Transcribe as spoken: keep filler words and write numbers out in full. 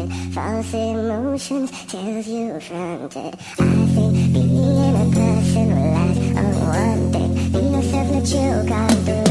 haunted. False emotions tells you fronted. I think being a person will last on one thing. Be yourself, let you come through.